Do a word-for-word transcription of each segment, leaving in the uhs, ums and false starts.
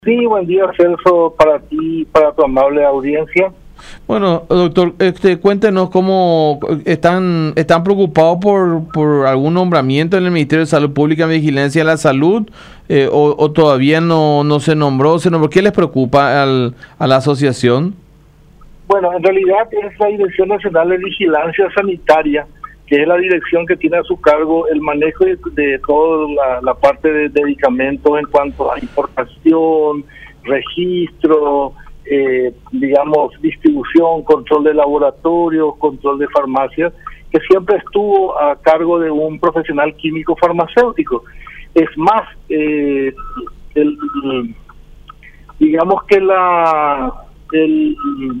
Sí, buen día, Celso, para ti, para tu amable audiencia. Bueno, doctor, este, cuéntenos cómo están están preocupados por, por algún nombramiento en el Ministerio de Salud Pública y Vigilancia de la Salud, eh, o, o todavía no, no se nombró, se nombró. ¿Qué les preocupa al, a la asociación? Bueno, en realidad es la Dirección Nacional de Vigilancia Sanitaria, que es la dirección que tiene a su cargo el manejo de, de toda la, la parte de, de medicamentos en cuanto a importación, registro, eh, digamos, distribución, control de laboratorios, control de farmacias, que siempre estuvo a cargo de un profesional químico farmacéutico. Es más, eh, el, el, digamos que la el,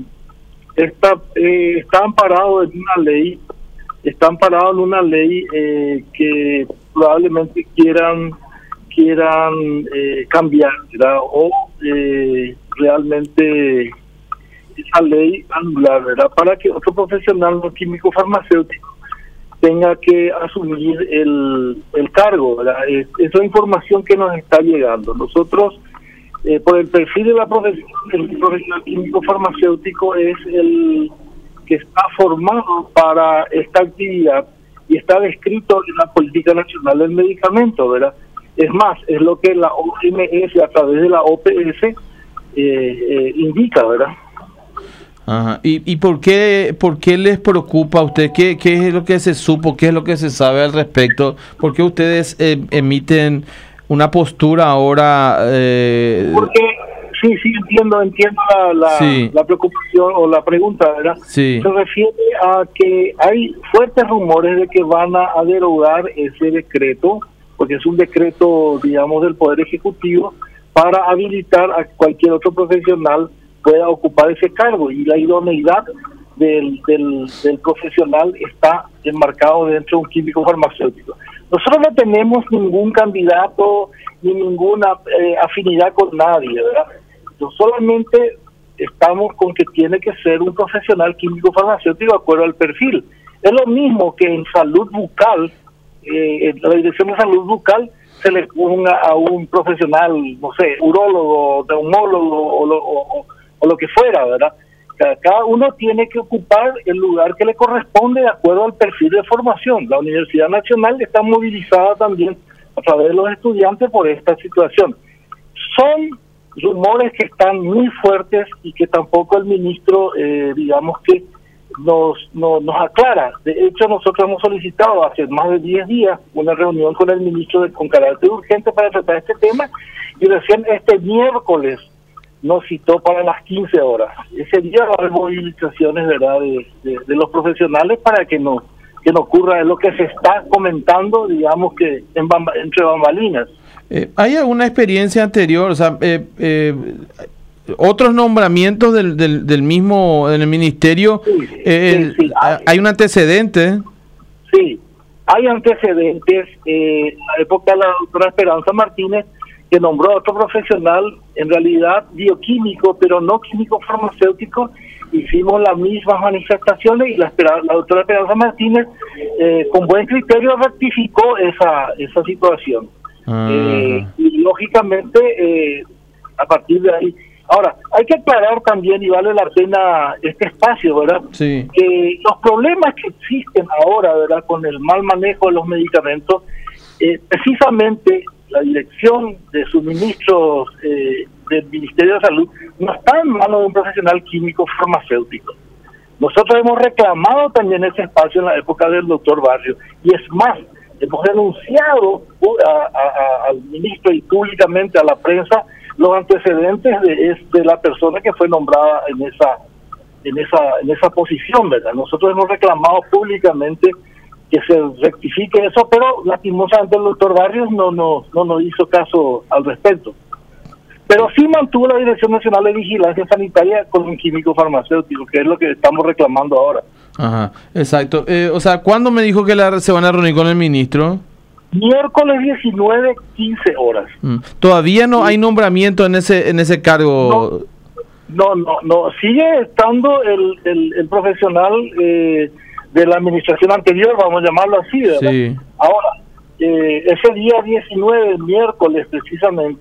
está, eh, está amparado en una ley están parados en una ley eh, que probablemente quieran quieran eh, cambiar, ¿verdad? O eh, realmente esa ley anular, ¿verdad? Para que otro profesional no químico farmacéutico tenga que asumir el, el cargo, ¿verdad? Es, esa es información que nos está llegando. Nosotros, eh, por el perfil de la profesión, el profesional químico farmacéutico es el que está formado para esta actividad y está descrito en la Política Nacional del Medicamento, ¿verdad? Es más, es lo que la O M S a través de la O P S eh, eh, indica, ¿verdad? Ajá. ¿Y, y por qué por qué les preocupa a usted? ¿Qué, ¿Qué es lo que se supo? ¿Qué es lo que se sabe al respecto? ¿Por qué ustedes eh, emiten una postura ahora? Eh... Porque Sí, sí, entiendo, entiendo la, la, sí. la preocupación o la pregunta, ¿verdad? Sí. Se refiere a que hay fuertes rumores de que van a, a derogar ese decreto, porque es un decreto, digamos, del Poder Ejecutivo, para habilitar a cualquier otro profesional pueda ocupar ese cargo, y la idoneidad del, del, del profesional está enmarcado dentro de un químico farmacéutico. Nosotros no tenemos ningún candidato ni ninguna eh, afinidad con nadie, ¿verdad? Solamente estamos con que tiene que ser un profesional químico farmacéutico de acuerdo al perfil. Es lo mismo que en salud bucal, eh, en la Dirección de Salud Bucal se le ponga a un profesional, no sé, urólogo, neumólogo o lo, o, o lo que fuera, ¿verdad? Cada uno tiene que ocupar el lugar que le corresponde de acuerdo al perfil de formación. La Universidad Nacional está movilizada también a través de los estudiantes por esta situación. Son rumores que están muy fuertes y que tampoco el ministro, eh, digamos que nos, nos nos aclara. De hecho, nosotros hemos solicitado hace más de diez días una reunión con el ministro de, con carácter urgente para tratar este tema, y recién este miércoles nos citó para las quince horas. Ese día va a haber movilizaciones, ¿verdad?, de, de, de los profesionales para que no que no ocurra lo que se está comentando, digamos que en bamba, entre bambalinas. Eh, ¿Hay alguna experiencia anterior, o sea, eh, eh, otros nombramientos del, del, del mismo, en el ministerio? Sí, eh, sí, sí. Hay, ¿Hay un antecedente? Sí, hay antecedentes. Eh, en la época de la doctora Esperanza Martínez, que nombró a otro profesional, en realidad bioquímico, pero no químico farmacéutico. Hicimos las mismas manifestaciones y la, la doctora Esperanza Martínez, eh, con buen criterio, rectificó esa, esa situación. Eh, y lógicamente eh, a partir de ahí, ahora hay que aclarar también, y vale la pena este espacio, ¿verdad? Sí. Que los problemas que existen ahora, ¿verdad?, con el mal manejo de los medicamentos, eh, precisamente la dirección de suministros eh, del Ministerio de Salud no está en manos de un profesional químico farmacéutico. Nosotros hemos reclamado también ese espacio en la época del doctor Barrio, y es más, hemos denunciado a, a, a, al ministro y públicamente a la prensa los antecedentes de, de la persona que fue nombrada en esa en esa en esa posición, ¿verdad? Nosotros hemos reclamado públicamente que se rectifique eso, pero lastimosamente el doctor Barrios no no no nos hizo caso al respecto. Pero sí mantuvo la Dirección Nacional de Vigilancia Sanitaria con un químico farmacéutico, que es lo que estamos reclamando ahora. Ajá, exacto. Eh, o sea, ¿cuándo me dijo que la, se van a reunir con el ministro? Miércoles diecinueve, quince horas. Mm. ¿Todavía no sí. hay nombramiento en ese en ese cargo? No, no, no. no. Sigue estando el, el, el profesional eh, de la administración anterior, vamos a llamarlo así, ¿verdad? Sí. Ahora, eh, ese día diecinueve, miércoles precisamente,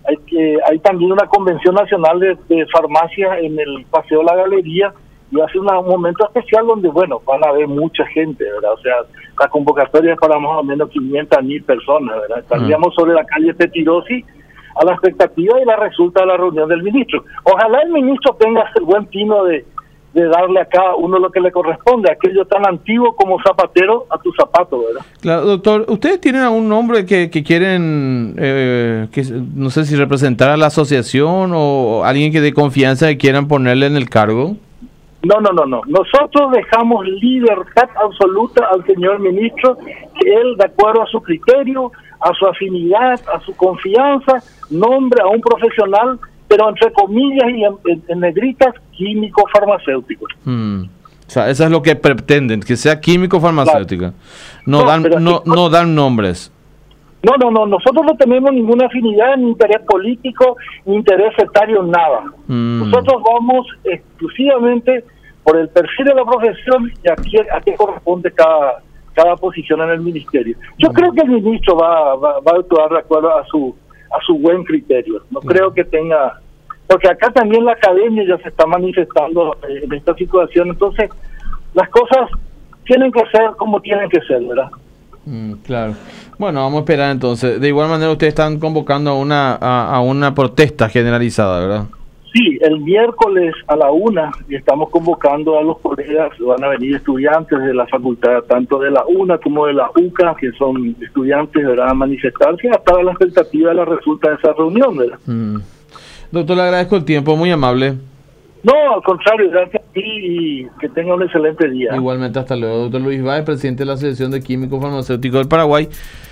hay que hay también una convención nacional de, de farmacias en el Paseo La Galería, y hace una, un momento especial donde, bueno, van a haber mucha gente, ¿verdad? O sea, la convocatoria es para más o menos quinientas mil personas, ¿verdad? Estaríamos sobre la calle Petirosi a la expectativa y la resulta de la reunión del ministro. Ojalá el ministro tenga el buen tino de, de darle a cada uno lo que le corresponde, aquello tan antiguo como zapatero a tu zapato, ¿verdad? Claro, doctor, ¿ustedes tienen algún nombre que, que quieren, eh, que no sé si representar a la asociación o alguien que de confianza que quieran ponerle en el cargo? No, no, no, no. Nosotros dejamos libertad absoluta al señor ministro, que él, de acuerdo a su criterio, a su afinidad, a su confianza, nombre a un profesional, pero entre comillas y en, en, en negritas, químico-farmacéutico. Hmm. O sea, eso es lo que pretenden, que sea químico-farmacéutica. No, no, dan, no, aquí, no dan nombres. No, no, no. Nosotros no tenemos ninguna afinidad, ni interés político, ni interés sectario, nada. Hmm. Nosotros vamos exclusivamente por el perfil de la profesión y a qué, a qué corresponde cada, cada posición en el ministerio. Yo hmm. creo que el ministro va, va, va a actuar de acuerdo a su a su buen criterio. No hmm. creo que tenga... Porque acá también la academia ya se está manifestando en esta situación. Entonces, las cosas tienen que ser como tienen que ser, ¿verdad? Mm, claro. Bueno, vamos a esperar entonces. De igual manera, ustedes están convocando a una a, a una protesta generalizada, ¿verdad? Sí, el miércoles a la una estamos convocando a los colegas. Van a venir estudiantes de la facultad, tanto de la UNA como de la UCA, que son estudiantes, ¿verdad?, a manifestarse hasta la expectativa de la resulta de esa reunión, ¿verdad? Mm. Doctor, le agradezco el tiempo, muy amable. No, al contrario, gracias a ti y que tenga un excelente día. Igualmente, hasta luego. Doctor Luis Báez, presidente de la Asociación de Químicos Farmacéuticos del Paraguay.